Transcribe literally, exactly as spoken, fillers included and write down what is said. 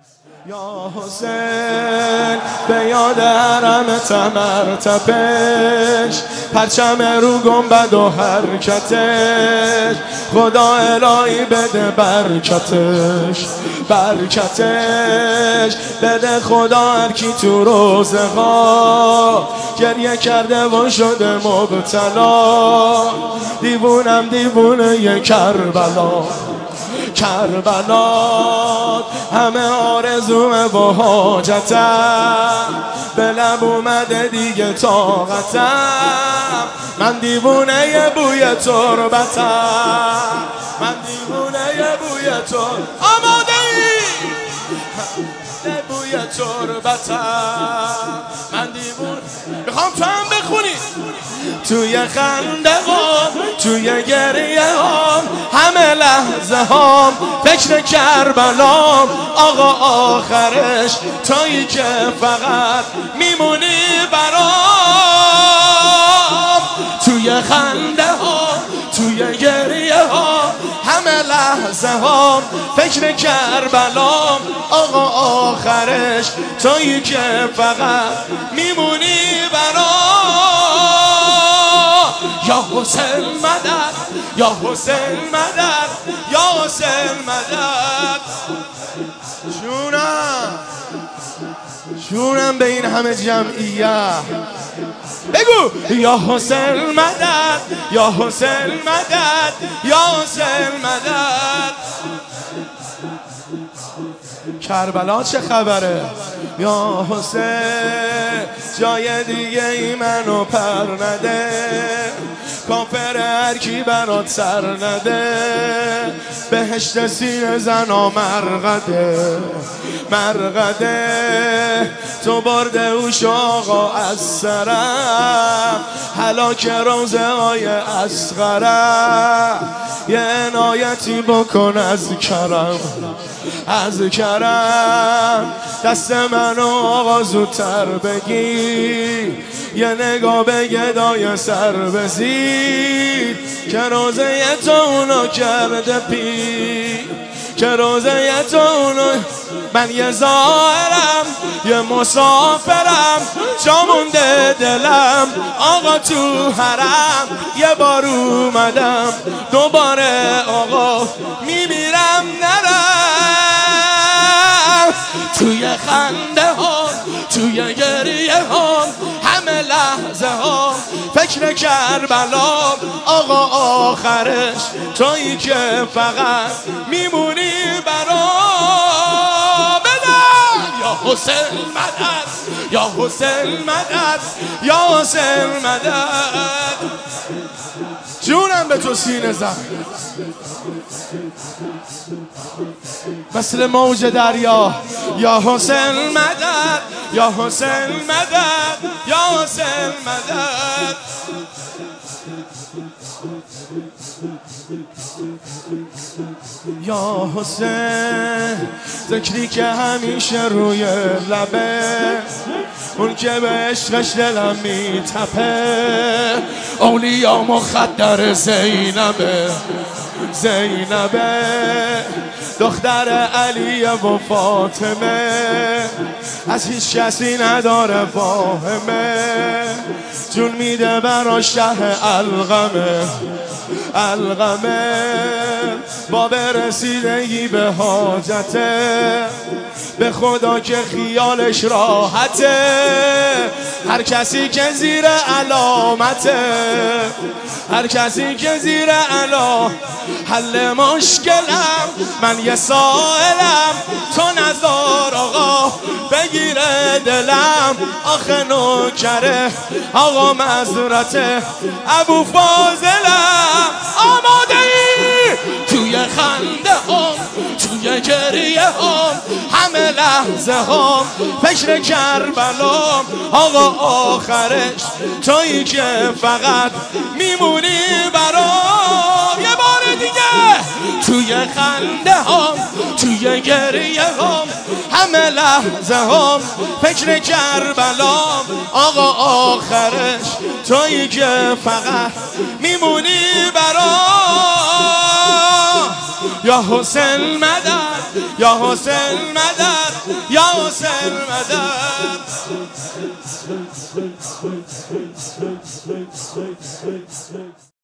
یا حسین به یاد حرم تمر تپش، پرچم رو گنبد و حرکتش، خدا الهی بده برکتش برکتش بده خدا هر کی تو روزه ها گریه کرده و شده مبتلا. دیوونم دیوونه ی کربلا کربلا، همه آرزومه و حاجتم، به لب اومده دیگه طاقتم. من دیوونه ی بوی تربتم، من دیوونه ی بوی تر آماده ای بوی تربتم. من دیوونه میخوام تو هم بخونی. توی خنده هام توی گریه هام همه لحظه هام فکر کربلام. آقا آخرش تویی که فقط میمونی برام. توی خنده هام توی گریه هام همه لحظه هام فکر کربلام. آقا آخرش تویی که فقط میمونی برام. یا حسین مدد یا حسین مدد یا حسین مدد. جونم جونم به این همه جمعیت بگو یا حسین مدد یا حسین مدد یا حسین مدد. کربلا چه خبره؟ یا حسین جای دیگه ای منو پر نده، کافر هر کی برات سر نده، بهشت سینه زنا مرقده مرقده. تو برده اوش آقا از سرم، هلاک روزه های اصغرم. یه عنایتی بکن از کرم از کرم، دست منو آقا زودتر بگیر، یه نگاه به گدای سر بزید، که روزه تو اونو کرده پیر، که روزه تو اونو. من یه زائرم یه مسافرم، جا مونده دلم آقا تو حرم. یه بار اومدم دوباره آقا میمیرم نرم. توی خنده ها توی گریه ها همه لحظه ها فکر کربلام. آقا آخرش تویی که فقط میمونی برام. بدن یا حسین مدد یا حسین مدد یا حسین مدد. جونم به تو سینه زن مثل موج دریا. یا حسین مدد یا حسین مدد یا حسین مدد. یا حسین ذکری که همیشه روی لبه، اون که به عشقش دلم میتپه. اولیا مخدر زینبه زینبه، دختر علی و فاطمه، از هیچ کسی نداره فاهمه. جون میده براش شه القمه القمه، با برسیدگی به حاجته، به خدا که خیالش راحته. هر کسی که زیر علامته، هر کسی که زیر علام حل مشکلم. من یه سائلم تو نزار آقا بگیره دلم. آخه نوکره آقا مزرته ابو فاضلم. آماده ای توی خنده هم توی گریه هم همه لحظه هم فکر کربلام. آقا آخرش تویی که فقط میمونی برام. یه بار دیگه توی خنده هم توی گریه هم همه لحظه هم فکر کربلام. آقا آخرش تویی که فقط میمونی برام. یا حسین مدد یا حسین مدد یا حسین مدد